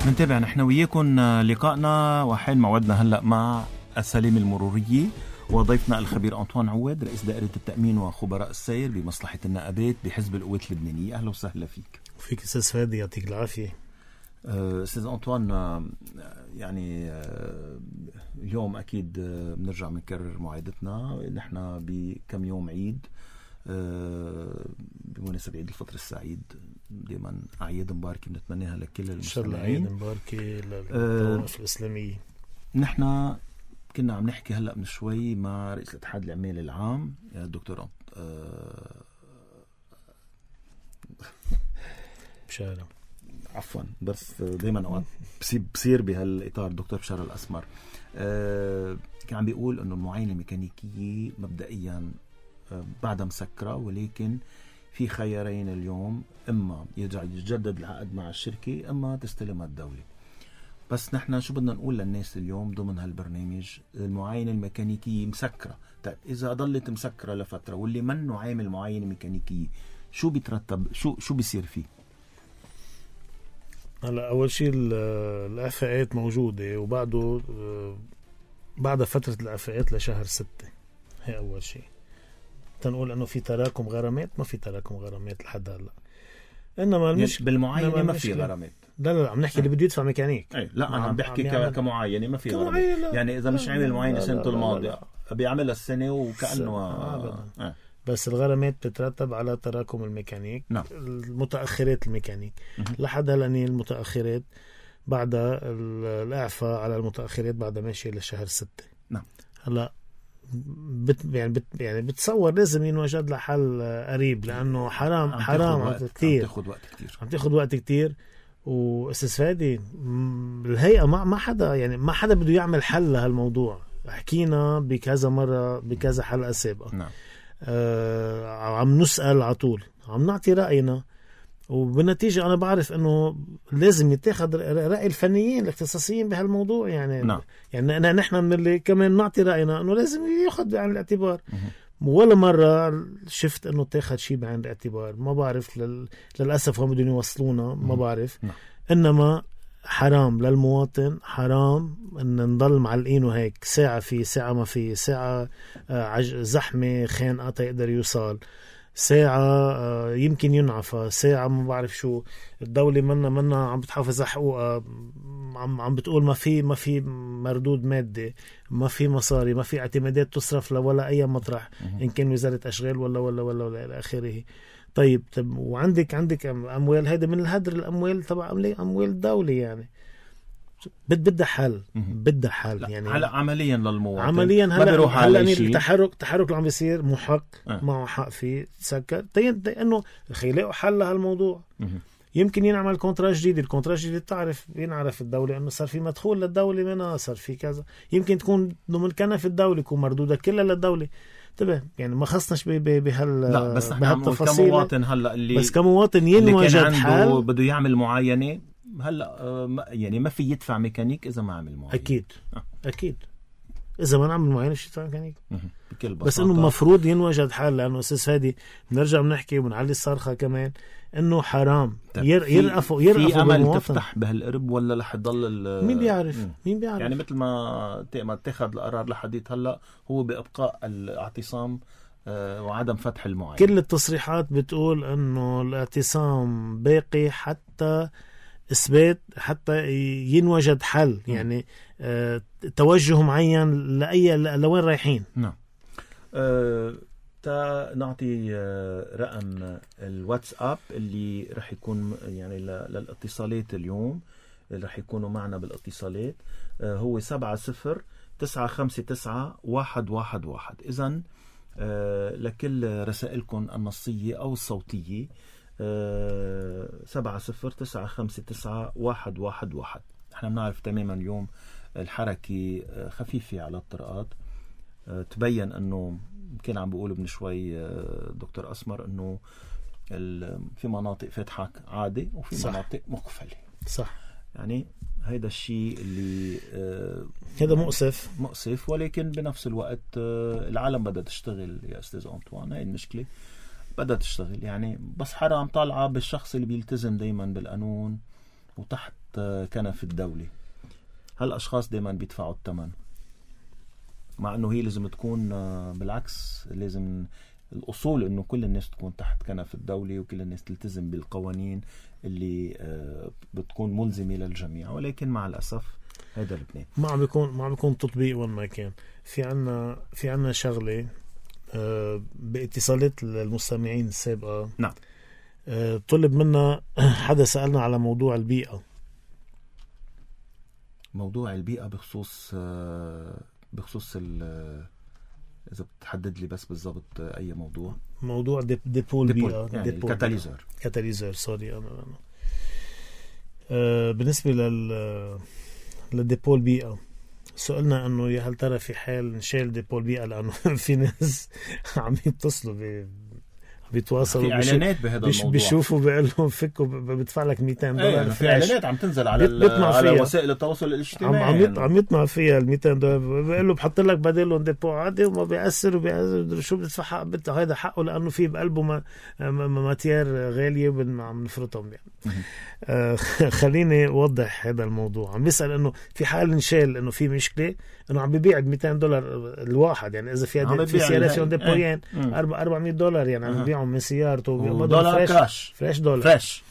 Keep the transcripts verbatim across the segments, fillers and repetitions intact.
منتابع نحن وياكم لقائنا وحين موعدنا هلأ مع السلامة المرورية وضيفنا الخبير أنطوان عواد رئيس دائرة التأمين وخبراء السير بمصلحة النقابات بحزب القوات اللبنانية. أهلا وسهلا فيك. فيك أستاذ فادي يعطيك العافية. أستاذ أنطوان، يعني اليوم أكيد بنرجع بنكرر موعدتنا، نحن بكم يوم عيد بمناسبة عيد الفطر السعيد، دائما أعياد مباركة بنتمناها لكل المسلمين. إن شاء الله عيد مباركة للطوائف الإسلامية. نحن كنا عم نحكي هلأ من شوي مع رئيس الاتحاد العمال العام الدكتور بشارة، عفوا بس دايما اوقات بصير بهالاطار دكتور بشارة الاسمر. أه كان عم بيقول انه المعاينه الميكانيكيه مبدئيا أه بعدها مسكره، ولكن في خيارين اليوم، اما يرجع يتجدد العقد مع الشركه اما تستلمها الدوله. بس نحن شو بدنا نقول للناس اليوم ضمن هالبرنامج؟ المعاينه الميكانيكيه مسكره. طيب اذا ضلت مسكره لفتره واللي منه عامل معاينه ميكانيكيه شو بيترتب؟ شو شو بيصير فيه؟ هلا اول شيء الاعفاءات موجوده، وبعده بعد فتره الاعفاءات لشهر ستة. هي اول شيء. تنقول انه في تراكم غرامات، ما في تراكم غرامات لحد هلا. انما المشكله بالمعاينه ما في غرامات. لا لا عم نحكي اللي بده يدفع ميكانيك. اي لا انا عم بحكي عم كمعاينه ما في غرامات. يعني اذا مش عامل معاينه سنه الماضيه بيعملها السنه وكانه آه. بس الغرامات بتترتب على تراكم الميكانيك. نعم. المتأخرات الميكانيك لحد هلا المتأخرات بعد الإعفاء على المتأخرات بعد ماشي لشهر ستة. نعم. هلا بت يعني بت يعني بتصور لازم ينوجد له حل قريب، لأنه حرام عم حرام وقت كتير، عم تاخد وقت كتير عم تاخد وقت كتير. واستاذ فادي الهيئة ما ما حدا يعني ما حدا بده يعمل حل لهالموضوع. حكينا بكذا مرة بكذا حلقة سابقة. نعم. آه عم نسأل على طول، عم نعطي رأينا، وبالنتيجة أنا بعرف أنه لازم يتاخد رأي الفنيين الاختصاصيين بهالموضوع. يعني نعم. يعني نحن من اللي كمان نعطي رأينا أنه لازم يأخذ بعين الاعتبار. ولا مرة شفت أنه تاخد شيء بعين الاعتبار. ما بعرف لل... للأسف هم بدهم يوصلونا، ما بعرف. نعم. إنما حرام للمواطن، حرام ان نضل معلقينه هيك ساعة في ساعة ما في، ساعة زحمة خانقة تقدر يوصل، ساعة يمكن ينعفى، ساعة ما بعرف شو. الدولة منا منا عم بتحافظ على حقوقها، عم عم بتقول ما في ما في مردود مادي، ما في مصاري، ما في اعتمادات تصرف لولا أي مطرح، إن كان وزارة أشغال ولا ولا ولا ولا إلى آخره. طيب طب وعندك عندك أموال، هيدا من الهدر الأموال تبع أموال الدولة. يعني بدها حل، بدها حل. يعني هلا عمليا للمواطن عمليا هلا بيروح على التحرك التحرك اللي عم بيصير محق أه. معه حق فيه تسكر لانه خيلاقوا حل لهالموضوع. يمكن ينعمل كونترا جديد. الكونترا الجديد تعرف ينعرف الدولة انه صار في مدخول للدولة منها، صار في كذا، يمكن تكون ضمن كنف الدولة، يكون مردودة كلها للدولة. طبعا يعني ما خصناش بهال لا بس نحن كمواطن هلا اللي بس كمواطن ينوجد حل بده يعمل معاينة هلا يعني ما في يدفع ميكانيك اذا ما عمل معاينه. اكيد أه. اكيد اذا ما نعمل معاينه شو يدفع ميكانيك. بس انه المفروض ينوجد حل، لانه استاذ فادي بنرجع بنحكي وبنعلي الصرخه كمان انه حرام ير يرقفوا يرقفوا في امل بالمواطن. تفتح بهالقرب ولا رح تضل مين بيعرف مم. مين بيعرف يعني مثل ما ما اتخذ القرار لحديت هلا هو بابقاء الاعتصام وعدم فتح المعاينه. كل التصريحات بتقول انه الاعتصام باقي حتى اثبات، حتى ينوجد حل. يعني آه توجه معين لاي لوين رايحين. نعم. أه تا نعطي آه رقم الواتساب اللي رح يكون يعني للاتصالات اليوم اللي رح يكونوا معنا بالاتصالات. أه هو سبعة صفر تسعة خمسة تسعة واحد واحد واحد. اذا أه لكل رسائلكم النصية او الصوتية أه سبعة صفر تسعة خمسة تسعة واحد واحد واحد. احنا بنعرف تماما اليوم الحركة خفيفة على الطرقات. أه تبين انه كان عم بيقولوا من شوي دكتور أسمر انه في مناطق فاتحة عادي وفي صح. مناطق مقفلة. صح. يعني هيدا الشيء اللي أه هذا مؤسف مؤسف، ولكن بنفس الوقت أه العالم بدها تشتغل يا أستاذ أنطوان. هاي المشكلة بدها تشتغل. يعني بس حرام طالعة بالشخص اللي بيلتزم دايما بالقانون وتحت كنف الدولة، هالأشخاص دايما بيدفعوا الثمن، مع أنه هي لازم تكون بالعكس. لازم الأصول أنه كل الناس تكون تحت كنف الدولة وكل الناس تلتزم بالقوانين اللي بتكون ملزمة للجميع، ولكن مع الأسف هذا لبنان ما عم بيكون ما عم بيكون تطبيق وين ما كان. في عنا في عنا شغلة باتصالات المستمعين السابقة. نعم. طلب منا حدا سألنا على موضوع البيئة. موضوع البيئة بخصوص بخصوص إذا بتحدد لي بس بالضبط أي موضوع. موضوع ديب ديبو البيئة، يعني الكاتاليزور كاتاليزور سوري أنا, أنا. أه بالنسبة لل لديبو البيئة، سألنا أنه يا هل ترى في حال نشيل ديبو البيئة، لأنه في ناس عم يتصلوا ب بيتواصلوا في اعلانات بهذا الموضوع، بيشوفوا بيقول لهم فكوا بدفع لك مئتين دولار. في اعلانات عم تنزل على على وسائل التواصل الاجتماعي، عم عم عم يطمع فيها ال مئتين دولار، بيقول له بحط لك بدلهم ديبو عادي وما بيأثر وبيأثر شو بدفع حق هذا حقه، لانه في بقلبه ما ماتير غاليه عم نفرطهم يعني. آه خليني اوضح هذا الموضوع. عم بيسأل انه في حال نشيل انه في مشكله انه عم بيبيع ب مئتين دولار الواحد، يعني اذا في في سيارات فيهم ديبوين أربعمية دولار يعني عم بيبيعهم من سيارته دولار كاش فريش دولار فريش.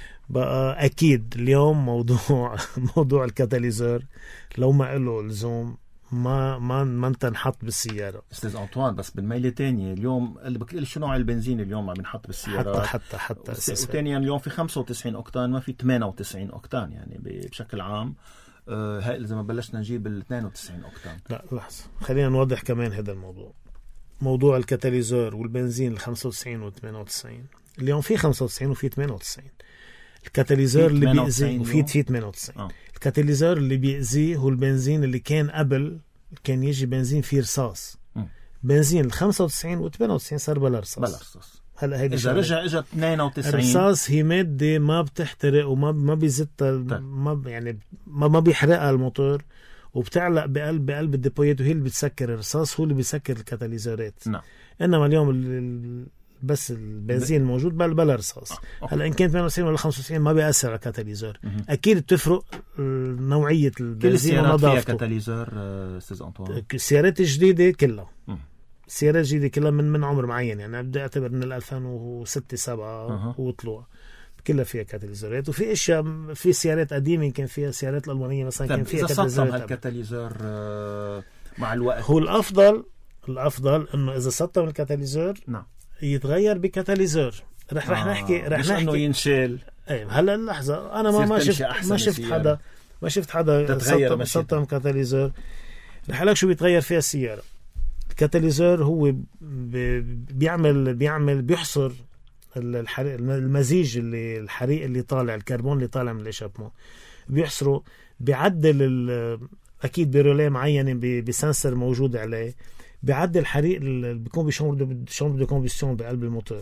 بقى اكيد اليوم موضوع موضوع الكاتاليزور لو ما له لزوم ما ما ما تنحط بالسياره. استاذ انطوان بس بالميله تانية اليوم اللي بقول شو نوع البنزين اليوم عم ينحط بالسيارات، حتى حتى حتى وثانيا اليوم في خمسة وتسعين اوكتان ما في ثمانية وتسعين اوكتان، يعني بشكل عام آه هاي اذا ما بلشنا نجيب ال اثنين وتسعين اوكتان. لا لحظه خلينا نوضح كمان هذا الموضوع. موضوع الكاتاليزور والبنزين ال خمسة وتسعين و ثمانية وتسعين، اليوم في خمسة وتسعين وفي ثمانية وتسعين. الكاتاليزور اللي بيأذي وفي في ثمانية وتسعين. آه. الكاتاليزور اللي بيأذيه هو البنزين اللي كان قبل كان يجي بنزين فيه رصاص. م. بنزين ال خمسة وتسعين و ثمانية وتسعين صار بلا رصاص. بلا رصاص. هلا هيدي إذا رجع إجا اثنين وتسعين. الرصاص هي مادة ما بتحترق وما ما بيزتها ما يعني ما ما بيحرقها الموتور وبتعلق بقلب بقلب الديبويات وهي اللي بتسكر الرصاص، هو اللي بيسكر الكاتاليزورات. نعم. إنما اليوم ال بس البنزين الموجود بلا بلا رصاص. آه. هلا إن كان ثمانية وتسعين ولا خمسة وتسعين ما بيأثر على الكاتاليزور. أكيد بتفرق نوعية البنزين ونظافته. كل السيارات فيها كاتاليزور أستاذ أنطوان؟ السيارات الجديدة كلها. م. السيارات الجديدة كلها من من عمر معين، يعني بدي أعتبر من ألفين وستة سبعة أه. وطلوع كلها فيها كاتاليزورات. وفي اشياء في سيارات قديمه كان فيها السيارات الالمانيه مثلا كان فيها كاتاليزورات. اذا الكاتاليزور مع الوقت هو الافضل الافضل انه اذا سطم الكاتاليزور نعم يتغير بكاتاليزور. رح رح آه. نحكي رح مش نحكي انه ينشال. ايه هلا اللحظه انا ما ما شفت ما شفت حدا ما شفت حدا سطم سطم كاتاليزور. رح لك شو بيتغير فيها السياره. الكاتاليزور هو بيعمل بيعمل بيحصر الحريق المزيج اللي الحريق اللي طالع الكربون اللي طالع من الاشابمون بيحصره، بيعدل اكيد بروليه معينه بسنسر موجود عليه، بيعدل الحريق اللي بيكون بشامبر شامبر دو كومبشن بقلب الموتور،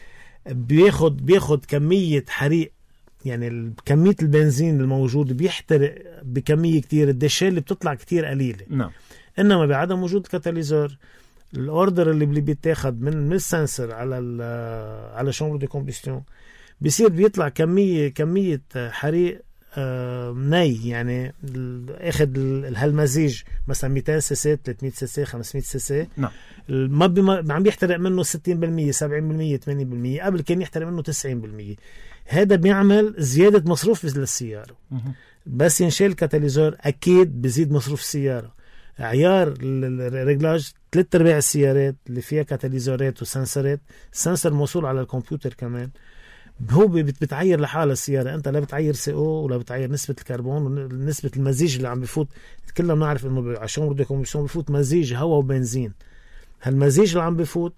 بياخد بياخد كميه حريق يعني كميه البنزين الموجود بيحترق بكميه كتير، الدشة اللي بتطلع كتير قليله. نعم. انما بعدم وجود الكاتاليزور الاوردر اللي بيتاخد من من السنسر على على شامبر دو كومبشن بيصير بيطلع كميه كميه حريق آه ني، يعني اخذ هالمزيج مثلا مئتين سي سي ثلاثمية سي سي خمسمية سي سي. نعم. ما عم بيحترق منه ستين بالمية سبعين بالمية ثمانين بالمية، قبل كان يحترق منه تسعين بالمية. هذا بيعمل زياده مصروف للسياره. بس ينشيل الكاتاليزور اكيد بزيد مصروف السياره. عيار الرجلاج ثلاث ارباع السيارات اللي فيها كاتاليزورات وسنسرات، السنسر موصول على الكمبيوتر كمان، هو بتعير لحالها السيارة. انت لا بتعير سي او ولا بتعير نسبة الكربون ونسبة المزيج اللي عم بفوت. كلنا بنعرف انه عشان بدك كومبشن بفوت مزيج هواء وبنزين. هالمزيج اللي عم بفوت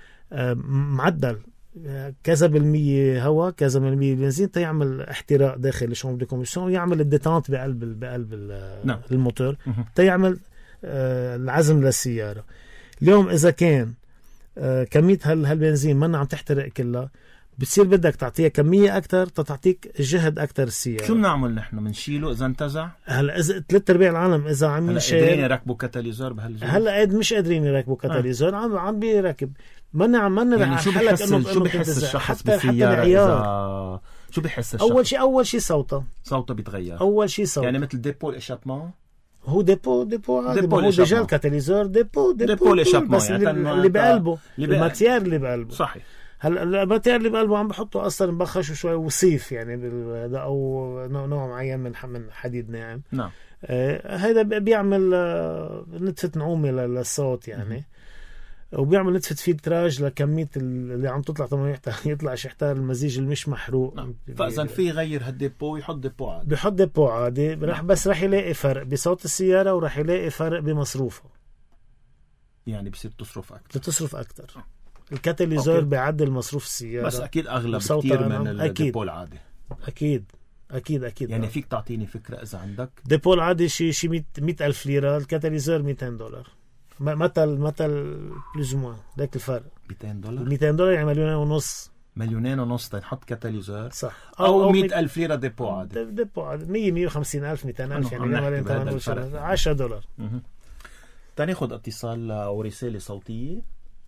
معدل كذا بالمية هواء كذا بالمية بنزين تيعمل احتراق داخل الشامبر دو كومبشن ويعمل الديتانت بقلب بقلب نعم. الموتور تيعمل العزم للسيارة. اليوم اذا كان كمية هالبنزين ما عم تحترق كلها بتصير بدك تعطيها كمية أكتر تتعطيك جهد أكتر السيارة. شو بنعمل نحن؟ منشيله إذا انتزع؟ هلا إذا ثلاث أرباع العالم إذا عم ينشيل هلا قادرين يركبوا كاتاليزور بهالجو؟ هلا قاد مش قادرين يركبوا كاتاليزور. آه. عم عم بيركب ما نعم ما يعني شو بحس شو بحس الشخص بالسيارة إذا شو بحس الشخص؟ اول شيء اول شيء صوته صوته بيتغير، اول شيء صوته يعني مثل ديبو الاشابمون. هو ديبو ديبو عادي، ديبو هو الإشابمون. ديجا الكاتاليزور ديبو ديبو ديبو الإشابمون، بس يعني اللي, تن- اللي بقلبه اللي بقلبه. الماتيار اللي بقلبه. صحيح. هلا الماتيار اللي بقلبه عم بحطه اصلا مبخش شوي وصيف يعني بال- او نوع, نوع معين من ح- من حديد ناعم. نعم. آه هذا بيعمل آه نتفة نعومة للصوت يعني، وبيعمل نتفة فلتراج لكمية اللي عم تطلع طبعا يطلع شحتار المزيج اللي مش محروق. نعم. فاذا في يغير هالديبو يحط ديبو عادي. بحط ديبو عادي رح، بس رح يلاقي فرق بصوت السيارة ورح يلاقي فرق بمصروفه، يعني بصير تصرف اكثر. بتصرف أكتر. الكاتاليزور أوكي. بيعدل مصروف السيارة، بس اكيد اغلى وصوتها بكثير أنا- من أكيد. الديبو العادي. أكيد أكيد أكيد يعني آه. فيك تعطيني فكره اذا عندك؟ ديبو العادي شي شي مئة ألف ليرة، الكاتاليزور مئتين دولار. م- مثل مثل بلوز موان ذاك الفرق. مئتين دولار. مئتين دولار يعني مليون ونص. مليونين ونص تنحط كاتاليزور. صح. او مئة ألف ليره ديبو عادي. ديبو عادي مية مية وخمسين ألف مئتين ألف يعني عم نحكي عملين بهذا ثمانية الفرق. عشرة دولار. مهم. تناخذ اتصال او رساله صوتيه.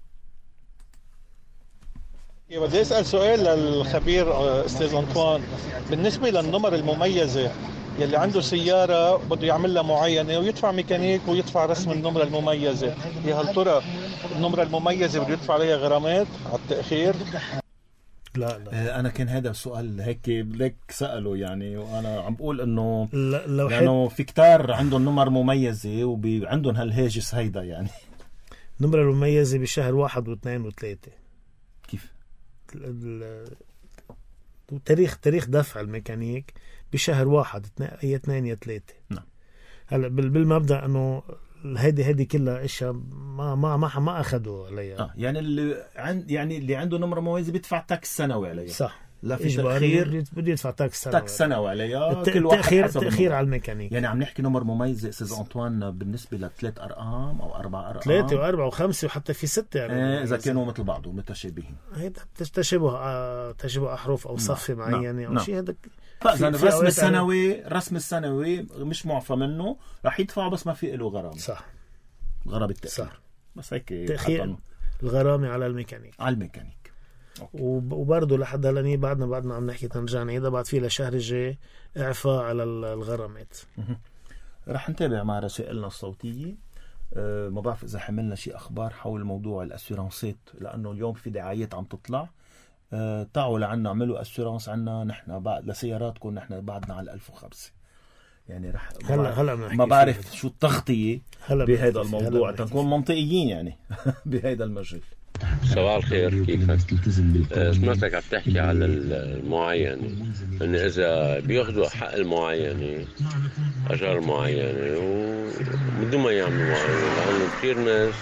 بدي أسأل سؤال للخبير أستاذ أنطوان، بالنسبة للنمر المميزة يلي عنده سيارة بده يعمل لها معينة ويدفع ميكانيك ويدفع رسم النمرة المميزة، يا هل ترى النمرة المميزة بده يدفع عليها غرامات على التأخير؟ لا لا آه، انا كان هذا السؤال هيك ليك سأله يعني، وانا عم بقول انه لا- لو حد لانه في كتار عندهم نمر مميزه وعندهم هالهاجس هيدا يعني. نمرة المميزة بشهر واحد واثنين وثلاثة. كيف؟ ال- ال- تاريخ تاريخ دفع الميكانيك بشهر واحد اثنين- يا اثنين يا ثلاثة. نعم. هلا بال- بالمبدأ انه هيدي هيدي كلها اشياء ما ما ما ما اخذوا عليها. اه يعني اللي عند يعني اللي عنده نمره مميزه بيدفع تاكس سنوي عليها. صح. لا في اجباري تاخير، بده يدفع تاكس سنوي. تاكس سنوي عليها. الت- كل واحد التأخير حسب تأخير النمرة. على الميكانيك. يعني عم نحكي نمر مميزه استاذ انطوان بالنسبه لثلاث ارقام او اربع ارقام. ثلاثة وأربعة وخمسة وحتى في ستة يعني. آه اذا كانوا مثل بعض ومتشابهين. هيدا تشابه آه، تشابه أحرف أو صفة نعم. معينة أو نعم. شيء هذا. فاذا في- في الرسم أوقات السنوي الرسم السنوي مش معفى منه رح يدفعوا، بس ما في له غرامه. صح. غرامه التاخير. صح. بس هيك تأخير حطن الغرامة على الميكانيك. على الميكانيك. وب- وبرضه لحد هلا بعدنا بعدنا عم نحكي تنرجع نعيدها بعد في لشهر الجاي إعفاء على ال- الغرامات. رح نتابع مع رسائلنا الصوتيه. أه ما بعرف اذا حملنا شيء اخبار حول موضوع الاسيرانسات، لانه اليوم في دعايات عم تطلع. أه تعالوا لعنا اعملوا اسيرانس عنا نحن بعد لسياراتكم، نحن بعدنا على ألف وخمسة. يعني رح ما هلا بعرف- هلا بنحكي ما فيه. بعرف شو التغطيه هلا بنحكي بهذا فيه. الموضوع هلا بنحكي تنكون منطقيين يعني بهذا المجال. صباح الخير، كيفك؟ آه، سمعتك عم تحكي على المعاينة، إن إذا بياخذوا حق المعاينة أجار معينة وبدون ما يعملوا معاينة، لأنه كثير ناس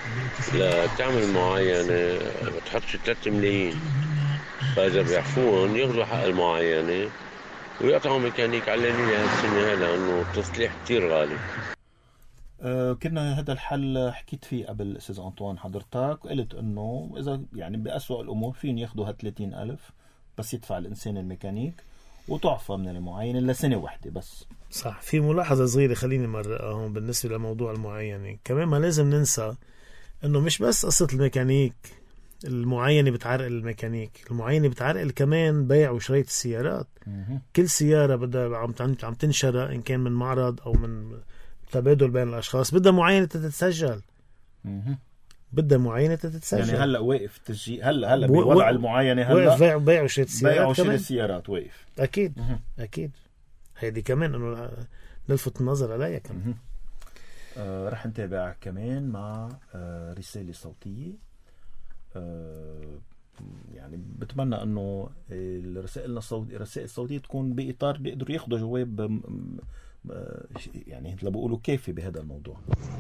لتعمل معاينة بتحط شي ثلاثة ملايين، فإذا بيعفوهم ياخذوا حق المعاينة ويقطعوا ميكانيك علانية هالسنة، لأنه التصليح كثير غالي. أه كنا هذا الحل حكيت فيه قبل استاذ انطوان حضرتك، وقلت انه اذا يعني بأسوأ الامور فين ياخذوا ثلاثين ألف بس يدفع الانسان الميكانيك وتعفى من المعاينه لسنه واحده بس. صح. في ملاحظة صغيرة خليني مرقها هون بالنسبة لموضوع المعاينة، كمان ما لازم ننسى انه مش بس قصة الميكانيك المعاينة بتعرقل الميكانيك، المعاينة بتعرقل كمان بيع وشراية السيارات. مه. كل سيارة بدها عم عم تنشرى إن كان من معرض أو من تبادل بين الأشخاص بدها معاينة تتسجل. مه. بدها معاينة تتسجل. يعني هلا واقف تسجيل، هلا هلا و- بوضع و- المعاينه واقف هلا بيع بيع وشراية السيارات بيع وشراء كمان. السيارات واقف. أكيد مه. أكيد هيدي كمان إنه نلفت النظر عليها كمان. مه. آه رح نتابع كمان مع آه رسالة صوتية. آه يعني بتمنى انه الرسائل الصوتية الرسائل الصوتية تكون بإطار بيقدروا ياخذوا جواب م- م- يعني مثل ما بيقولوا كافي بهذا الموضوع.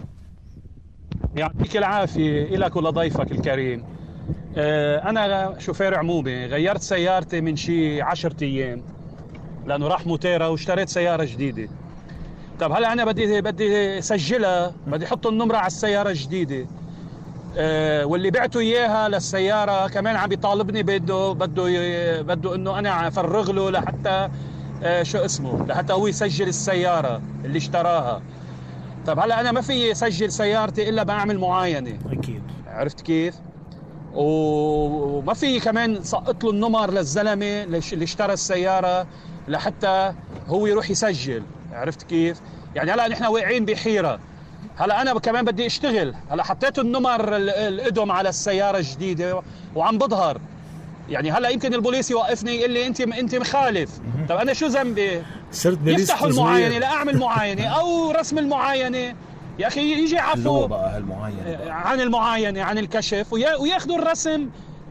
يعطيك العافية إلك ولضيفك الكريم. آه، أنا شوفير عمومي، غيرت سيارتي من شي عشرة أيام لأنه راح موتيرا واشتريت سيارة جديدة. طب هلا أنا بدي بدي سجلها، بدي أحط النمرة على السيارة الجديدة. آه، واللي بعته إياها للسيارة كمان عم يطالبني بده بده ي- بده إنه أنا أفرغ له لحتى آه، شو اسمه لحتى هو يسجل السيارة اللي اشتراها. طب هلا أنا ما في سجل سيارتي إلا بعمل معاينة. أكيد. عرفت كيف؟ وما في كمان سقط له النمر للزلمه اللي اشترى السياره لحتى هو يروح يسجل. عرفت كيف؟ يعني هلا نحن واقعين بحيره. هلا انا كمان بدي اشتغل، هلا حطيت النمر القدم على السياره الجديده وعم بظهر. يعني هلا يمكن البوليس يوقفني يقول لي انت انت مخالف. طب انا شو ذنبي؟ صرت يفتحوا المعاينه لاعمل معاينه او رسم المعاينه. يا اخي يجي عفو بقى هالمعاينه عن المعاينه عن الكشف وياخذوا الرسم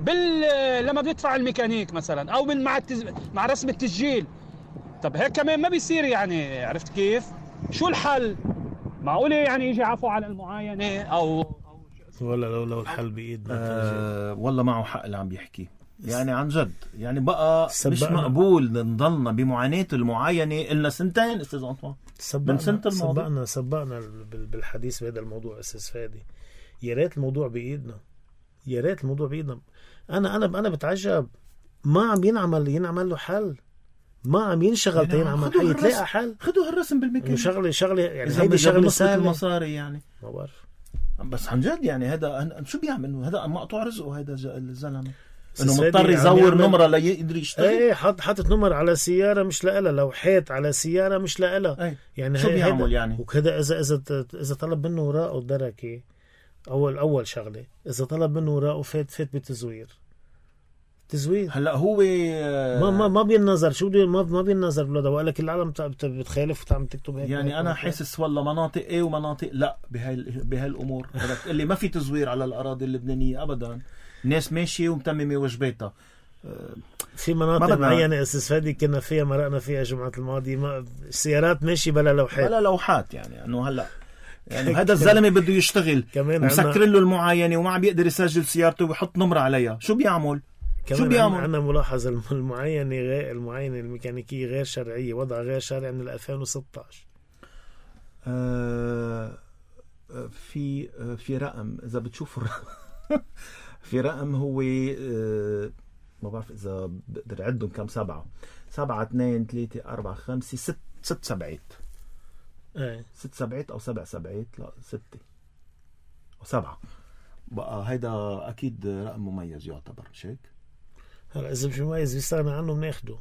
بال لما بيدفع الميكانيك مثلا او من مع التز... مع رسم التسجيل. طب هيك كمان ما بيصير يعني. عرفت كيف؟ شو الحل؟ معقوله يعني يجي عفو على المعاينه او ولا لو لو الحل بايدنا؟ أه والله معه حق اللي عم بيحكي. يعني عن جد يعني بقى مش مقبول نضلنا بمعاناة المعاينة إلنا سنتين استاذ أنطوان. من سنة الموضوع سبقنا سبقنا بالحديث بهذا الموضوع استاذ فادي. يا ريت الموضوع بايدنا، يا ريت الموضوع بايدنا. انا انا انا بتعجب ما عم ينعمل ينعمل له حل، ما عم ينشغل تينعمل حل يتلاقى حل. خذوا هالرسم بالمكان شغله شغله يعني هيدي شغله سهله المصاري يعني ما بعرف. بس عن جد يعني هذا شو بيعمل؟ هذا مقطوع رزقه هذا الزلمه انه مضطر يزور نمره ليقدر يشتغل. ايه حط حطت نمر على سياره مش لها، لوحات على سياره مش لها. ايه. يعني شو بيعمل يعني؟ وكذا اذا اذا اذا طلب منه وراءه الدركه اول اول شغله، اذا طلب منه وراءه فات فات بتزوير تزوير. هلا هو ما ما ما بينظر شو بده ما ما بينظر بلده وقال لك العالم بتخالف وتعم تكتب هيك. يعني انا حاسس والله مناطق ايه ومناطق لا بهاي بهالامور. بدك اللي ما في تزوير على الاراضي اللبنانيه ابدا، الناس ماشيه ومتممه وجباتها. في مناطق معينه استاذ فادي كنا فيها مرقنا فيها الجمعه الماضيه ما السيارات ماشي بلا لوحات بلا لوحات. يعني انه هلا يعني هذا الزلمه بده يشتغل كمان مسكر له المعاينه وما عم بيقدر يسجل سيارته ويحط نمره عليها. شو بيعمل؟ شو بيعمل؟ عندنا ملاحظه المعاينه غير المعاينه الميكانيكيه غير شرعيه، وضع غير شرعي من ألفين وستة عشر. آه في في رقم اذا بتشوفوا في رقم هو آه ما بعرف اذا بقدر اعدهم كم، سبعه سبعه اثنين ثلاثه اربعه خمسه ست ست سبعات. ايه ست سبعات او سبع سبعات، لا سته او سبعه بقى. هيدا اكيد رقم مميز يعتبر، مش هيك؟ هلا اذا مش مميز بيستغنى عنه بناخده.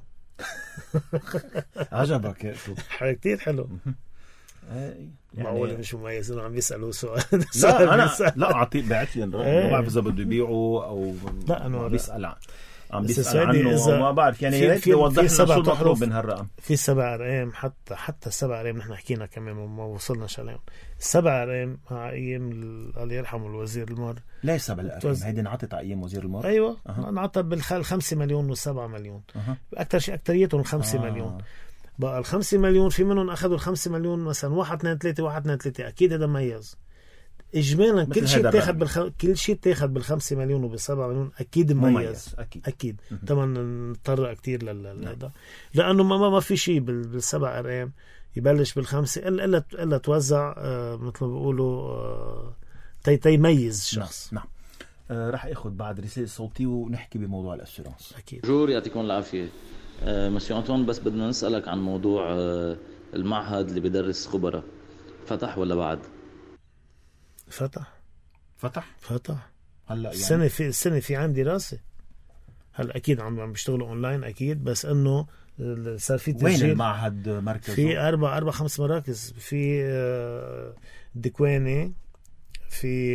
عجبك هيك حاجه كتير حلو. يعني معقول مش مميز انه عم يسالوا سؤال؟ لا انا لا اعطيه بعت لي الرقم ما بعرف اذا بده يبيعه او لا انا بيسال عن عم بيسال عنه ما بعرف. يعني يا ريت يوضح لنا شو المطلوب من هالرقم. في سبع ارقام، حتى حتى السبع ارقام نحن حكينا كمان ما وصلناش عليهم. السبع ارقام مع ايام الله يرحمه الوزير المر. ليش سبع الارقام؟ هيدي انعطت على ايام وزير المر. ايوه أه. انعطت بالخال خمسة مليون والسبعة مليون. أه. اكثر شيء اكثريتهم خمسة أه. مليون. بقى الخمسة مليون في منهم اخذوا الخمسة مليون مثلا واحد اثنين ثلاثة واحد اثنين ثلاثة اكيد هذا مميز. اجمالا كل شيء تاخذ بالخ... كل شيء تاخذ بالخمسة مليون وبالسبعة مليون اكيد مميز, مميز. اكيد اكيد طبعا نضطر كثير لهذا لانه ما ما في شيء بالسبع ارقام يبلش بالخمسه الا الا الا توزع آه مثل ما بيقولوا آه تي تيميز شخص. نعم, نعم. آه رح اخذ بعد رساله صوتيه ونحكي بموضوع الاسيرانس. اكيد. جور يعطيكم العافيه. آه مسيو أنطوان، بس بدنا نسالك عن موضوع آه المعهد اللي بدرس خبراء، فتح ولا بعد؟ فتح فتح فتح هلا يعني السنه في السنه في عندي دراسه هلا اكيد عم عم بيشتغلوا اونلاين اكيد، بس انه صار في تسجيل. وين المعهد مركز؟ في اربع اربع خمس مراكز، في دكواني، في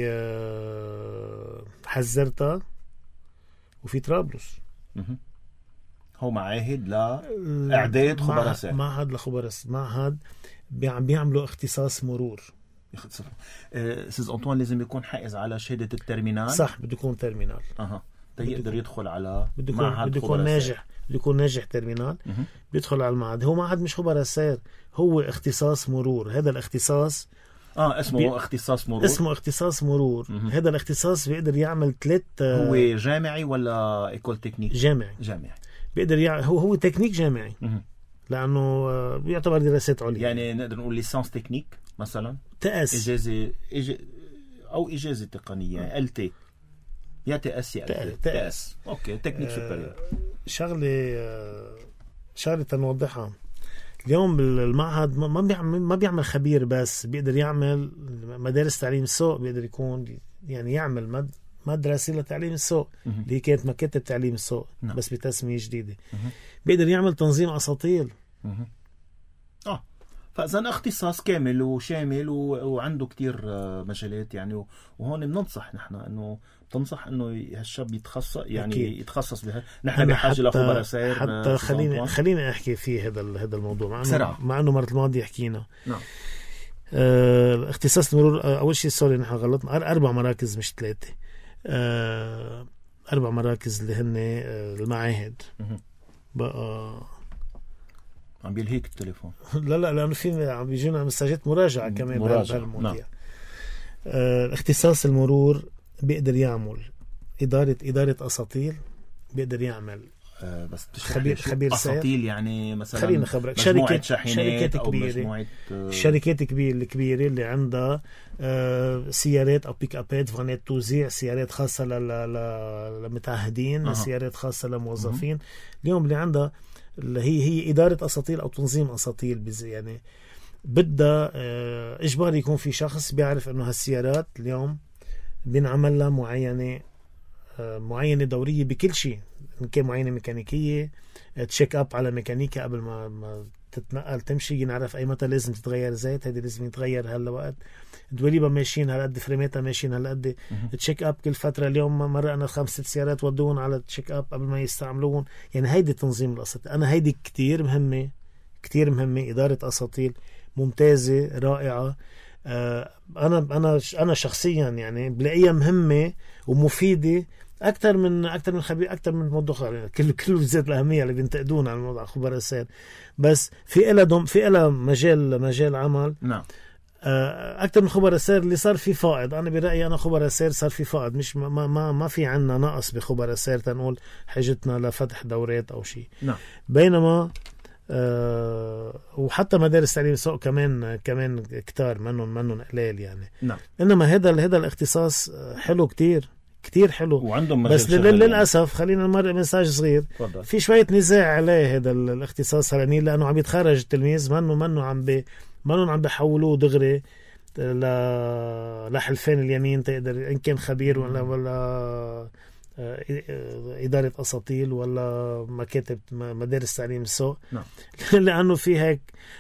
حزرتا، وفي طرابلس. هو معاهد لاعداد خبراء سائر. معهد لخبراء معهد بيعملوا اختصاص مرور. استاذ أنطوان لازم يكون حائز على شهاده الترمينال. صح، بده يكون ترمينال. اها يقدر يدخل على بده يكون بده يكون ناجح بده يكون ناجح ترمينال. بيدخل على المعهد. هو معهد مش خبراء سير، هو اختصاص مرور. هذا الاختصاص اه اسمه بي... اختصاص مرور. اسمه اختصاص مرور. مه. هذا الاختصاص بيقدر يعمل ثلاث. هو جامعي ولا ايكول تكنيك؟ جامعي. جامعي بيقدر يعمل هو هو تكنيك جامعي. مه. لانه بيعتبر دراسات عليا. يعني نقدر نقول ليسانس تكنيك مثلا، تأس اجازه إج... او اجازه تقنيه ال تي يا تي اس يا تأس. اوكي تكنيك سوبريور. شغله آه شغله تنوضحها اليوم بالمعهد ما بيعمل ما بيعمل خبير بس، بيقدر يعمل مدارس تعليم السوق، بيقدر يكون يعني يعمل مد مادة دراسية لتعليم السوق اللي كانت مكتب تعليم السوق نعم. بس بتسمية جديدة. بيقدر يعمل تنظيم أساطيل. اه فإذا اختصاص كامل وشامل و... وعنده كتير مجالات يعني و... وهون بننصح نحن انه بتنصح انه هالشاب يتخصص يعني أكيد. يتخصص بها. نحن بحاجه لخبراء سير حتى خليني خليني احكي فيه هذا هذا الموضوع مع انه مع انه مرة الماضي حكينا. نعم. آه اختصاص المرور آه اول شيء سوري نحن غلطنا اربع مراكز مش ثلاثه. آه اربع مراكز اللي هن آه المعاهد. بقى عم بيلهيك التليفون. لا لا لانه في عم بيجينا مساجات مراجعه كمان بهالمواضيع. نعم. آه اختصاص المرور بيقدر يعمل إدارة إدارة أساطيل، بيقدر يعمل آه بس خبير خبير أساطيل يعني مثلا خلينا خبرك شركات شركات كبيرة آه شركات كبيرة الكبيرة اللي عندها آه سيارات أو بيك أبات فانات توزيع سيارات خاصة للمتعهدين. أه. سيارات خاصة للموظفين. أه. اليوم اللي عندها اللي هي هي إدارة أساطيل أو تنظيم أساطيل بزي يعني بدها آه إجباري يكون في شخص بيعرف إنه هالسيارات اليوم بنعمل لها معينة آه معينة دورية بكل شيء، إن كان معينة ميكانيكية تشيك أب على ميكانيكا قبل ما, ما تتنقل تمشي، نعرف أي متى لازم تتغير زيت، هذه لازم يتغير هلا وقت دواليبا ماشيين هالقد، فريماتها ماشيين هالقد، تشيك أب كل فترة. اليوم مرة أنا خمس ست سيارات ودون على تشيك أب قبل ما يستعملون. يعني هيدي تنظيم الأساطيل. أنا هيدي كتير مهمة كتير مهمة. إدارة أساطيل ممتازة رائعة. آه أنا أنا أنا شخصيا يعني بلاقيها مهمة ومفيدة أكثر من أكثر من خبير أكثر من موضوع يعني كله كله بزيادة الأهمية اللي بينتقدون على موضوع خبراء السير. بس في إلها دم في إلها مجال مجال عمل. نعم. آه أكثر من خبراء السير اللي صار في فائض. أنا برأيي أنا خبراء السير صار في فائض، مش ما ما ما في عنا نقص بخبراء السير تنقول حاجتنا لفتح دورات أو شيء. نعم. بينما أه وحتى مدارس تعليم السوق كمان كمان كتار منهم منهم قليل يعني. نعم. انما هذا هذا الاختصاص حلو كتير كتير حلو وعندهم بس للاسف خلينا نمر مساج صغير. فضل. في شويه نزاع عليه هذا الاختصاص هلاني لانه عم يتخرج التلميذ منه منه عم بي منهم عم بيحولوه دغري ل لحلفان اليمين تقدر ان كان خبير ولا ولا إدارة أساطيل ولا مكاتب مدارس تعليم السوق. نعم. لأنه في هيك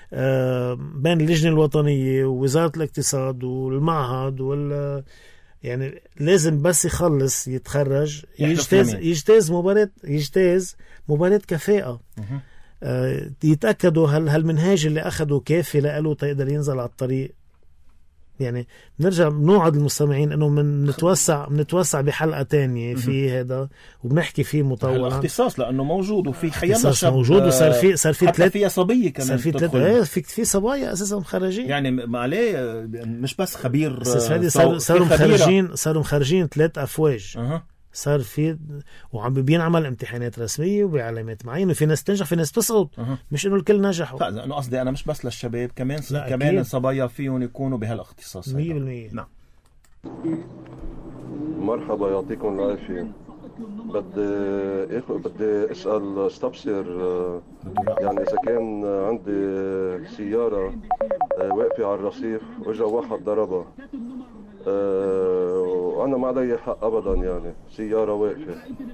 بين اللجنة الوطنية ووزارة الاقتصاد والمعهد وال يعني لازم بس يخلص يتخرج يجتاز يجتاز مباراة يجتاز مباراة كفاءة. أه يتأكدوا هل هالمنهاج اللي أخده كافي لقاله تقدر ينزل على الطريق. يعني بنرجع بنوعد المستمعين انه من نتوسع بنتوسع بحلقه تانية في هذا وبنحكي فيه مطولا. الاختصاص لانه موجود وفي خيالنا شاب موجود وصار في صار في ثلاث فيها صبيه كمان صار في ثلاث ايه في في صبايا اساسا مخرجين يعني ما عليه مش بس خبير صاروا صاروا مخرجين صاروا مخرجين ثلاث افواج. أه. صار في وعم بينعمل امتحانات رسميه وبعلامات معينه وفي ناس تنجح في ناس تسقط. أه. مش انه الكل نجحوا. لا انا قصدي انا مش بس للشباب كمان كمان الصبايا فيهم يكونوا بهالاختصاص مية بالمية. نعم. مرحبا يعطيكم العافيه. بدي بدي اسال استبصر يعني اذا كان عندي سياره واقفه على الرصيف واجا واحد ضربها وأنا ما علي حق أبدا يعني سيارة واقفة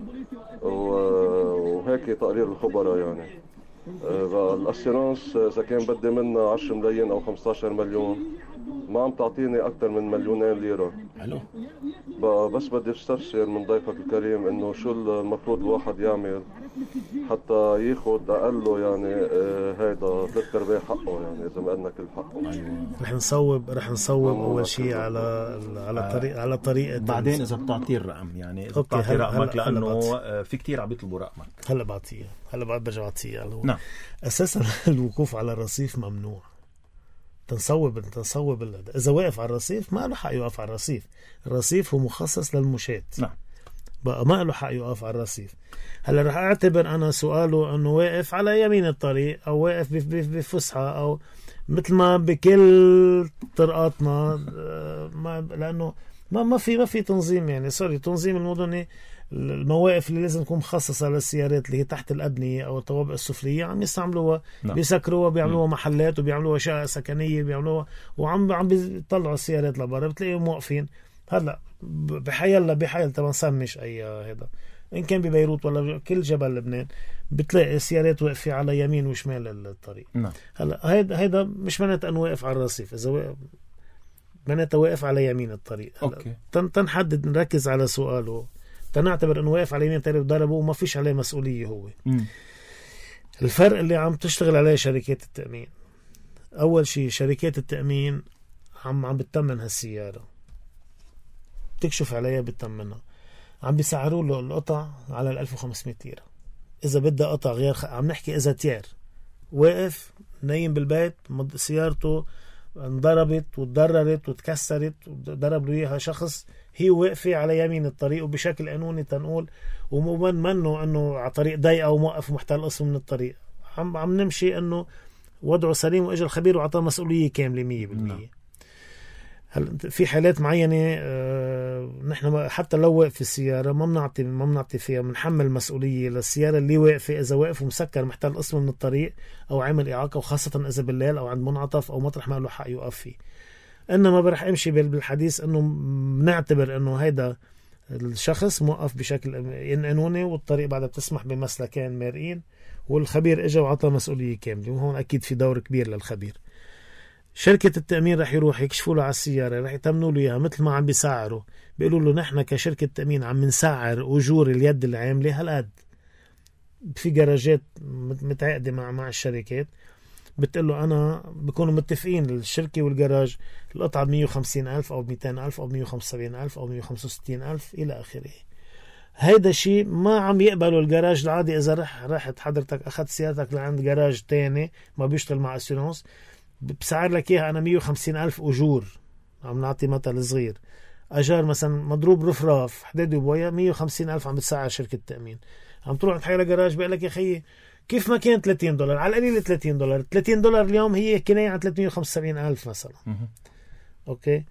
وهيك تقرير الخبراء يعني الأسيرانس إذا كان بدي منها عشرة ملايين أو خمسة عشر مليون ما عم تعطيني أكثر من مليونين ليرة. حلو. بس بدي استفسر من ضيفك الكريم إنه شو المفروض الواحد يعمل حتى ياخد أقله يعني هيدا ثلاث أرباع حقه يعني إذا ما قلنا كل حقه. رح نصوب رح نصوب أول شيء على على طريق على طريقة بعدين إذا بتعطيه الرقم يعني إذا بتعطيه رقمك لأنه في كتير عم بيطلبوا رقمك. هلا بعطيه هلا بعد برجع بعطيه. نعم. أساسا الوقوف على الرصيف ممنوع. تنصوب تنصوب إذا واقف على الرصيف ما له حق يوقف على الرصيف. الرصيف هو مخصص للمشاة. نعم. بقى ما له حق يوقف على الرصيف. هلا رح اعتبر انا سؤاله انه واقف على يمين الطريق او واقف بفسحه او مثل ما بكل طرقاتنا ما لانه ما ما في ما في تنظيم يعني سوري تنظيم المدني. المواقف اللي لازم تكون مخصصه للسيارات اللي هي تحت الابنيه او الطوابق السفليه عم يستعملوها. نعم. بيسكروها بيعملوها محلات وبيعملوها شقق سكنيه بيعملوها وعم عم بيطلعوا السيارات لبرا بتلاقيهم واقفين. هلا بحيلا بحيل طبعا سمش اي هذا ان كان ببيروت ولا كل جبل لبنان بتلاقي سيارات واقفه على يمين وشمال الطريق. نعم. هلا هيدا هيدا مش معناته انه واقف على الرصيف، اذا واقف معناته واقف على يمين الطريق. اوكي. تن تنحدد نركز على سؤاله، تنعتبر انه واقف على يمين الطريق وضربه وما فيش عليه مسؤوليه هو. م. الفرق اللي عم تشتغل عليه شركات التأمين، اول شيء شركات التأمين عم عم بتمن هالسياره، تكشف عليها بتمنها، عم بيسعروا له القطع على ألف وخمسمية ليرة. إذا بدها قطع غير خ... عم نحكي إذا تيار واقف نايم بالبيت سيارته انضربت وتضررت وتكسرت وضرب له إياها شخص، هي واقفة على يمين الطريق وبشكل قانوني تنقول ومؤمن منه أنه على طريق ضيقة وموقف ومحتل قسم من الطريق، عم عم نمشي أنه وضعه سليم وإجا الخبير وعطاه مسؤولية كاملة مية بالمية. هل في حالات معينة آه نحن حتى لو واقف في السيارة ما بنعطي ما بنعطي فيها، بنحمل مسؤولية للسيارة اللي واقفة إذا واقف ومسكر محتل قسم من الطريق أو عمل إعاقة، وخاصة إذا بالليل أو عند منعطف أو مطرح ما له حق يوقف فيه. إنما برح أمشي بالحديث إنه بنعتبر إنه هيدا الشخص موقف بشكل قانوني والطريق بعدها بتسمح بمسلكين مارئين والخبير إجا وعطى مسؤولية كاملة، وهون أكيد في دور كبير للخبير. شركة التأمين رح يروح يكشفوا له على السيارة، رح يتمنوا له إياها مثل ما عم بيسعروا، بيقولوا له نحن كشركة تأمين عم نسعر أجور اليد العاملة هالقد. في جراجات متعاقدة مع مع الشركات بتقول له أنا بيكونوا متفقين الشركة والجراج القطعة بمية وخمسين ألف أو بميتين ألف أو بمية وخمسة وسبعين ألف أو مية وخمسة وستين ألف إلى آخره. هيدا شيء ما عم يقبلوا الجراج العادي. إذا رح رحت حضرتك أخذت سيارتك لعند جراج تاني ما بيشتغل مع أسيرونس بسعر لك إياها أنا مية وخمسين ألف أجور، عم نعطي مثل صغير، أجار مثلا مضروب رفراف حداد وبويا مية وخمسين ألف عم بتسعر شركة التأمين. عم تروح عند حيلا جراج بيقول لك يا خيي كيف ما كان ثلاثين دولار على القليل، ثلاثين دولار ثلاثين دولار اليوم هي كناية عن ثلاثمية وخمسة وسبعين ألف مثلا. أوكي.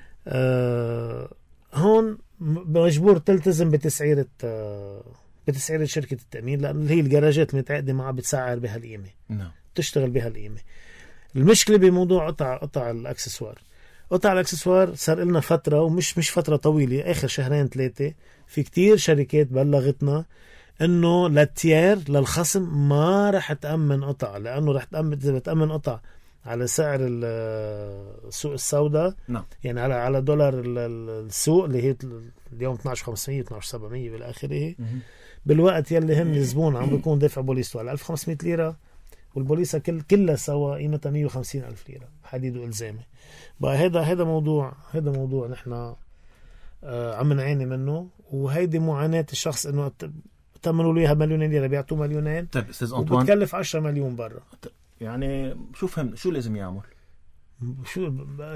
آه هون مجبور تلتزم بتسعيرة آه بتسعيرة شركة التأمين، لأن هي الجراجات المتعاقدة معها بتسعر بهالقيمة. نعم. تشتغل بهالقيمة. المشكلة بموضوع قطع قطع الأكسسوار. قطع الأكسسوار صار لنا فترة ومش مش فترة طويلة، آخر شهرين ثلاثة في كتير شركات بلغتنا إنه للتيار للخصم ما رح تأمن قطع، لأنه رح تأمن إذا بتأمن قطع على سعر السوق السوداء. نعم. يعني على على دولار السوق اللي هي اليوم اثني عشر خمسمية اثني عشر سبعمية بالآخره، بالوقت يلي هم الزبون عم بيكون دافع بوليسته على ألف وخمسمية ليرة والبوليسة كل كلها سوا قيمتها مية وخمسين ألف ليرة حديد وإلزامي. بقى هذا هذا موضوع هذا موضوع نحن آه عم نعاني منه، وهيدي معاناة الشخص إنه تمنوا له إياها مليونين ليرة بيعطوه مليونين. طيب أستاذ أنطوان وبتكلف عشرة مليون برا. يعني شو فهم شو لازم يعمل؟ شو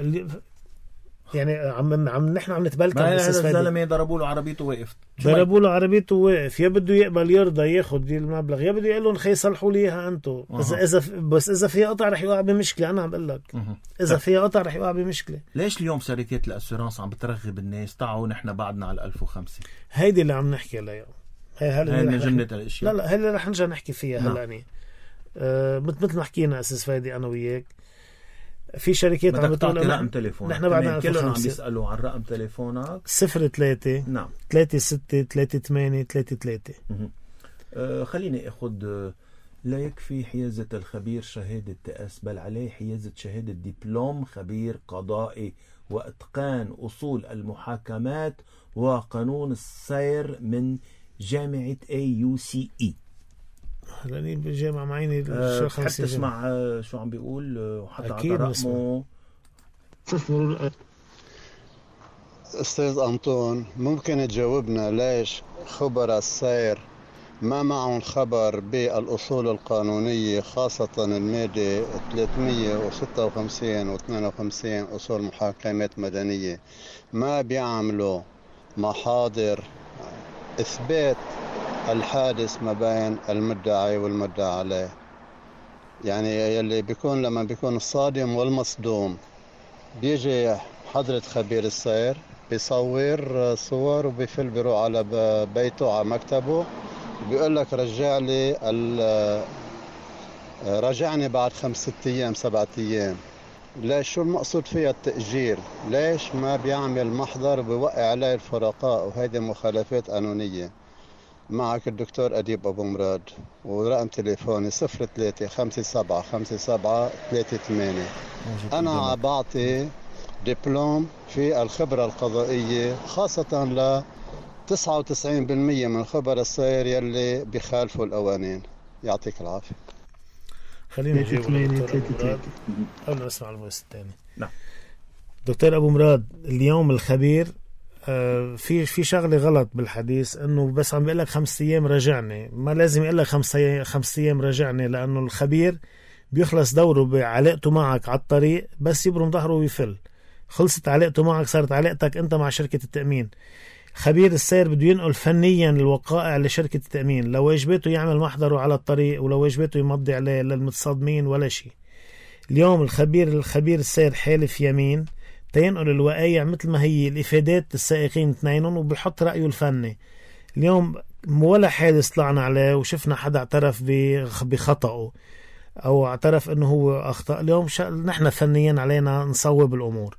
يعني عم عم نحن عم نتبلكم. هذا الزلمه ضربوا له عربيته واقف، ضربوا له عربيته واقف، يا بده يقبل يرضى ياخذ دي المبلغ، يا بده يقول لهم خي صلحوا لي اياها انتم. اذا اذا بس اذا فيها قطع رح يوقع بمشكله. انا عم بقول لك اذا فيها قطع رح يوقع بمشكله. ليش اليوم شركات الاسيرانس عم بترغب الناس تعوا نحن بعدنا على ألف وخمسة؟ هيدي اللي عم نحكي عليها، هي هلا من جمله الاشياء. لا لا هلا رح نرجع نحكي فيها. هلا يعني أه مثل ما حكينا اساس فايدي انا وياك، في شركات عم بتقول رقم تليفونك، نحن بعدنا كلهم عم بيسالوا عن رقم تليفونك صفر ثلاثة نعم ثلاثة ستة ثلاثة ثمانية ثلاثة ثلاثة. آه خليني اخذ آه لا يكفي حيازة الخبير شهادة تأس، بل عليه حيازة شهادة دبلوم خبير قضائي واتقان اصول المحاكمات وقانون السير من جامعة إيه يو سي إي. لاني بالجامعة معيني أه حتى تسمع أه شو عم بيقول وحتى على رقمه. أستاذ أنطون ممكن تجاوبنا ليش خبراء السير ما معهم خبر بالأصول القانونية، خاصة المادة ثلاثمية وستة وخمسين و اثنين وخمسين أصول محاكمات مدنية، ما بيعملوا محاضر إثبات الحادث ما بين المدعي والمدعى عليه؟ يعني يلي بيكون لما بيكون الصادم والمصدوم بيجي حضرة خبير السير بيصور صور وبيفل بيروح على بيته على مكتبه بيقول لك رجع لي رجعني بعد خمسة ايام سبعة ايام. ليش شو المقصود فيها التأجيل؟ ليش ما بيعمل محضر بوقع عليه الفرقاء؟ وهيدي مخالفات قانونية. معك الدكتور أديب أبو مراد، ورقم تليفوني صفر ثلاثة خمسة سبعة خمسة سبعة ثلاثة ثمانية. أنا بعطي دبلوم في الخبرة القضائية، خاصة ل تسعة وتسعين بالمئة من خبر السير يلي بيخالفوا القوانين. يعطيك العافية. خلينا نجيب قبل نسمع الفويس الثاني. نعم دكتور أبو مراد، اليوم الخبير آه في في شغله غلط بالحديث، انه بس عم بيقول لك خمس ايام رجعني. ما لازم يقول لك خمس خمس ايام رجعني، لانه الخبير بيخلص دوره بعلاقته معك على الطريق، بس يبرم ظهره ويفل. خلصت علاقته معك، صارت علاقتك انت مع شركه التامين. خبير السير بده ينقل فنيا الوقائع لشركه التامين، لو واجبته يعمل محضره على الطريق، ولو واجبته يمضي عليه للمتصادمين ولا شيء. اليوم الخبير الخبير السير حالف يمين تينقل الوقائع مثل ما هي الإفادات السائقين اثنينهم، وبيحط رأيه الفني. اليوم ولا حادث طلعنا عليه وشفنا حدا اعترف بخطأه أو اعترف أنه هو أخطأ. اليوم شا... نحن فنيا علينا نصوب الأمور.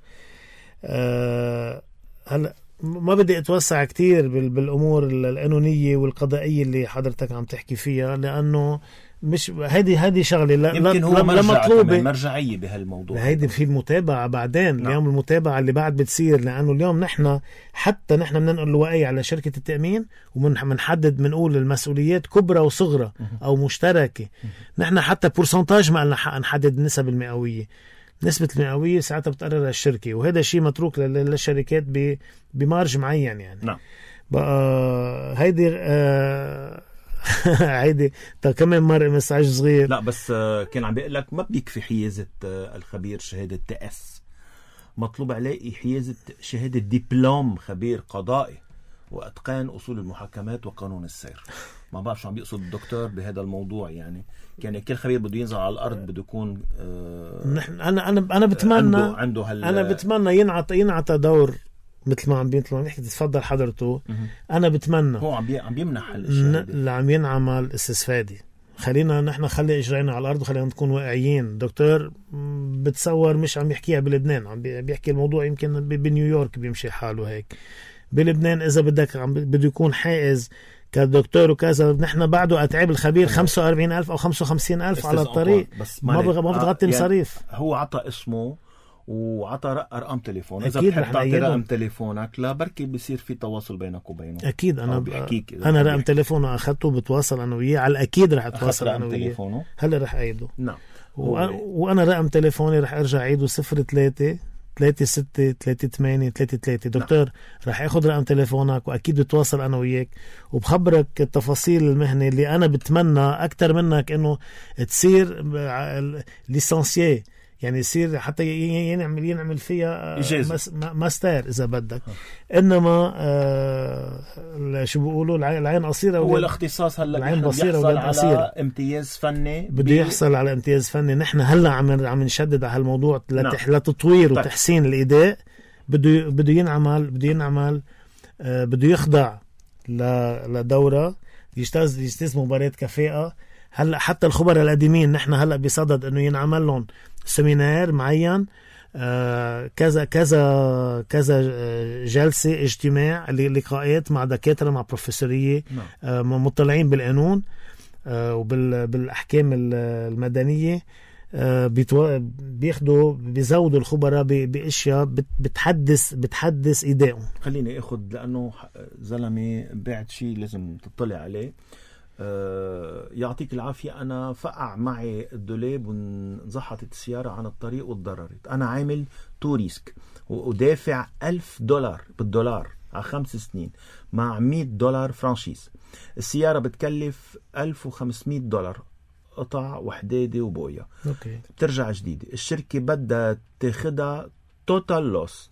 أه... هلأ ما بدي أتوسع كتير بال... بالأمور القانونية والقضائية اللي حضرتك عم تحكي فيها، لأنه مش هيدي هيدي شغله لا يمكن هو مرجع مرجعيه بهالموضوع. هيدي في المتابعه بعدين. نعم. اليوم المتابعه اللي بعد بتصير، لانه اليوم نحن حتى نحن بننقل الوقائع على شركه التامين، وبنحدد بنقول المسؤوليات كبرى وصغرى او مشتركه. نحن حتى بورسنتاج ما لنا حق نحدد النسب المئويه. نسبه المئويه ساعتها بتقررها الشركه، وهذا الشيء متروك للشركات بمارج معين يعني. نعم. بقى هيدي آه عادي. طيب كمان مرة مساج صغير. لا بس كان عم بيقول لك ما بيكفي حيازة الخبير شهادة تأس، مطلوب عليه حيازة شهادة دبلوم خبير قضائي وأتقان أصول المحاكمات وقانون السير. ما بعرف شو عم بيقصد الدكتور بهذا الموضوع. يعني كان كل خبير بده ينزل على الأرض بده يكون آه نحن أنا أنا أنا بتمنى عنده, عنده هال أنا بتمنى ينعطى ينعطى دور مثل ما عم بيطلع نحكي. تتفضل حضرته. أنا بتمنى هو عم عم بيمنح الشهادة اللي عم ينعمل استسفادي. خلينا نحن خلي إجرائنا على الأرض وخلينا نكون واقعيين. دكتور بتصور مش عم يحكيها بلبنان، عم بيحكي الموضوع يمكن بنيويورك بيمشي حاله هيك. بلبنان إذا بدك عم بده يكون حائز كدكتور وكذا، نحن بعده أتعب الخبير خمسة وأربعين ألف أو خمسة وخمسين ألف على الطريق، ما بغ... ما بتغطي مصاريف. يعني هو عطى اسمه وعطى ارقام تليفون. اذا بتحب تعطي رقم تليفونك لا بركي بيصير في تواصل بينك وبينه. اكيد انا ب... انا رقم تليفونه اخذته بتواصل انا وياه على الاكيد رح اتواصل انا وياه. هلا رح اعيده. نعم. و... وانا رقم تليفوني رح ارجع اعيده صفر ثلاثة ثلاثة ستة ثلاثة ثمانية ثلاثة ثلاثة. دكتور نعم. رح اخذ رقم تليفونك واكيد بتواصل انا وياك وبخبرك التفاصيل المهنه اللي انا بتمنى اكثر منك انه تصير ليسانسيي، يعني يصير حتى ينعمل ينعمل فيها ماستر إذا بدك. إنما آه شو بيقولوا العين قصيرة هو الاختصاص. هلا العين بصيرة ولا قصيرة. امتياز فني بده يحصل على امتياز فني. نحن هلا عم عم نشدد على هالموضوع لتح... لتطوير طيب. وتحسين الأداء. بده بده ينعمل بده ينعمل آه بده يخضع ل... لدورة يجتاز يجتاز مباريات كفاءة. هلا حتى الخبراء القديمين نحن هلا بصدد انه ينعمل لهم سيمينار معين، آه كذا كذا كذا جلسه اجتماع لقاءات مع دكاتره مع بروفيسوريه آه مطلعين بالقانون آه وبالاحكام المدنيه. آه بياخدوا بيزودوا الخبراء باشياء بتحدث بتحدث ايدائهم. خليني اخذ لانه زلمه بعد شيء لازم تطلع عليه. أه يعطيك العافية. أنا فقع معي الدولاب ونزحطت السيارة عن الطريق واتضررت. أنا عامل توريسك ودافع ألف دولار بالدولار على خمس سنين مع مية دولار فرانشيز. السيارة بتكلف ألف وخمسمية دولار قطع وحدادة وبويا. أوكي. بترجع جديدة. الشركة بدها تاخدها توتال لوس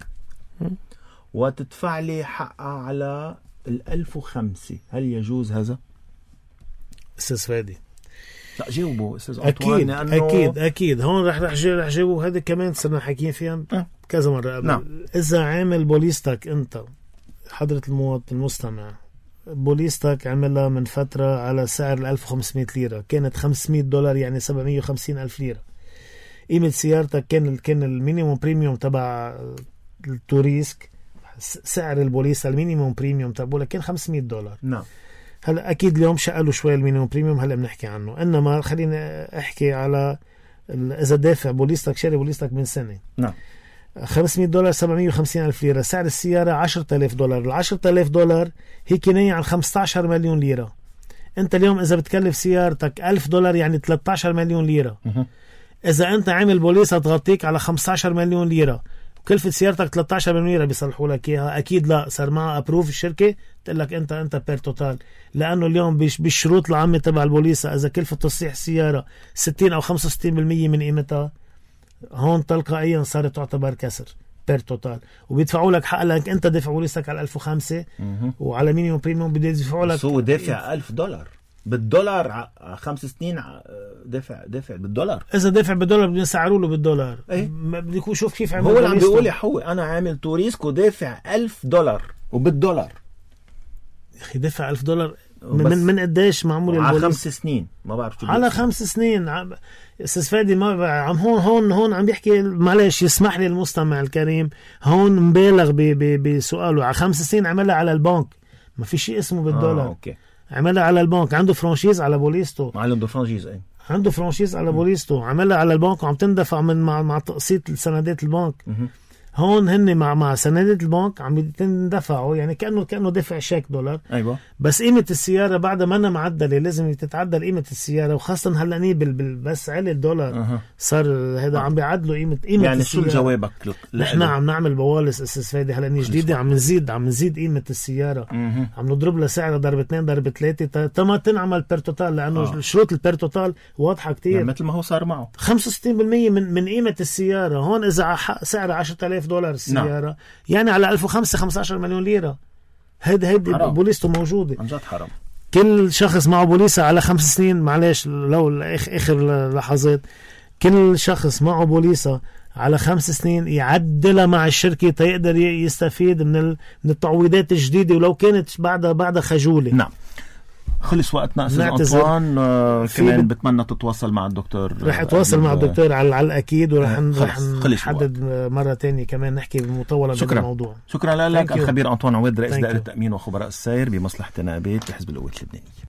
وتدفع لي حقها على الألف وخمسة. هل يجوز هذا؟ استاذ فادي لا جاوبوا استاذ اكيد اكيد اكيد هون رح رح رح جاوبوا. هذا كمان صرنا حكيين فيها أه. كذا مره قبل. نعم. اذا عامل بوليستك انت حضره المواطن المستمع، بوليستك عملها من فتره على سعر ألف وخمسمية ليره، كانت خمسمية دولار يعني سبعمية وخمسين ألف ليره. قيمة سيارتك كان كان المينيموم بريميوم تبع التوريسك، سعر البوليسة المينيموم بريميوم تبعه كان خمسمية دولار. نعم. هلا اكيد اليوم شقلوا شوي المينيموم بريميوم، هلا بنحكي عنه. انما خلينا احكي على اذا دافع بوليستك شاري بوليستك من سنه. نعم. خمسمية دولار سبعمية وخمسين ألف ليرة، سعر السيارة عشرة آلاف دولار. ال عشرة آلاف دولار هي كناية عن خمسة عشر مليون ليرة. انت اليوم اذا بتكلف سيارتك ألف دولار يعني ثلاثة عشر مليون ليرة. م- اذا انت عامل بوليسة تغطيك على خمسة عشر مليون ليرة وكلفة سيارتك ثلاثة عشر مليون ليرة بيصلحوا لك اياها؟ اكيد لا. صار معها ابروف الشركة تقول لك انت انت بير توتال، لانه اليوم بالشروط العامة تبع البوليسة اذا كلفة تصليح السيارة ستين او خمسة وستين بالمية من قيمتها، هون تلقائيا صارت تعتبر كسر بير توتال، وبيدفعوا لك حق لك انت دافع بوليستك على ألف وخمسة وعلى مينيموم بريميوم بده يدفعوا لك. هو دافع ألف دولار بالدولار ع... خمس سنين ع... دافع دافع بالدولار. اذا دافع بالدولار بدهم يسعروا له بالدولار. ايه؟ ما بدي يكون شوف كيف عمل. هو اللي عم بيقول يا حوي انا عامل توريسك ودافع ألف دولار وبالدولار. يا اخي دافع ألف دولار من من قديش معمول على خمس سنين؟ ما بعرف على خمس سنين. عم... استاذ فادي ما عم هون هون هون عم بيحكي، معلش يسمح لي المستمع الكريم، هون مبالغ ب... ب... بسؤاله. على خمس سنين عملها على البنك، ما في شيء اسمه بالدولار. آه، أوكي. عملها على البنك، عنده فرانشيز على بوليستو. عنده فرانشيز اي عنده فرانشيز على بوليستو، عملها على البنك وعم تندفع من مع مع تقسيط سندات البنك. م- هون هن مع مع سندات البنك عم يتندفعوا، يعني كأنه كأنه دفع شيك دولار. ايوه. بس قيمة السيارة بعد ما أنا معدلة لازم تتعدل قيمة السيارة، وخاصة هلا ني بال بال بس على الدولار أه. صار هذا أه. عم بيعدلوا قيمة قيمة يعني السيارة. شو جوابك؟ نحن عم نعمل بوالص استاذ فادي هلا ني جديدة، عم نزيد عم نزيد قيمة السيارة. مه. عم نضرب لها سعر ضرب اثنين ضرب ثلاثة تما تنعمل بير توتال، لأنه آه. شروط البير توتال واضحة كتير. يعني مثل ما هو صار معه خمسة وستين بالمية من من قيمة السيارة. هون إذا سعر عشرة آلاف دولار السيارة، نعم. يعني على ألف وخمسة خمسة عشر مليون ليرة. هيد هيد بوليسته موجودة عن جد حرام. كل شخص معه بوليسة على خمس سنين، معلش لو آخر لحظات، كل شخص معه بوليسة على خمس سنين يعدلها مع الشركة تيقدر يستفيد من من التعويضات الجديدة، ولو كانت بعدها بعدها خجولة. نعم. خلص وقتنا استاذ انطوان. آه كمان بتمنى تتواصل مع الدكتور. رح اتواصل مع الدكتور على على الاكيد، ورح نحدد مره ثانيه كمان نحكي بمطوله بالموضوع. شكرا لك الخبير انطوان عواد، رئيس دائره التامين وخبراء السير بمصلحه النائبات بحزب القوات اللبنانيه.